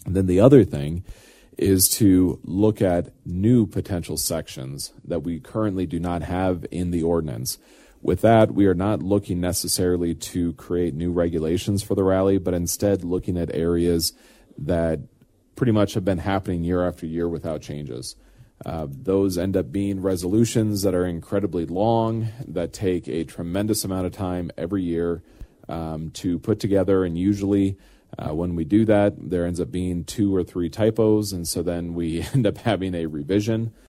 And then the other thing is to look at new potential sections that we currently do not have in the ordinance. With that, we are not looking necessarily to create new regulations for the rally, but instead looking at areas that pretty much have been happening year after year without changes. Those end up being resolutions that are incredibly long, that take a tremendous amount of time every year to put together, and usually when we do that, there ends up being 2 or 3 typos, and so then we end up having a revision.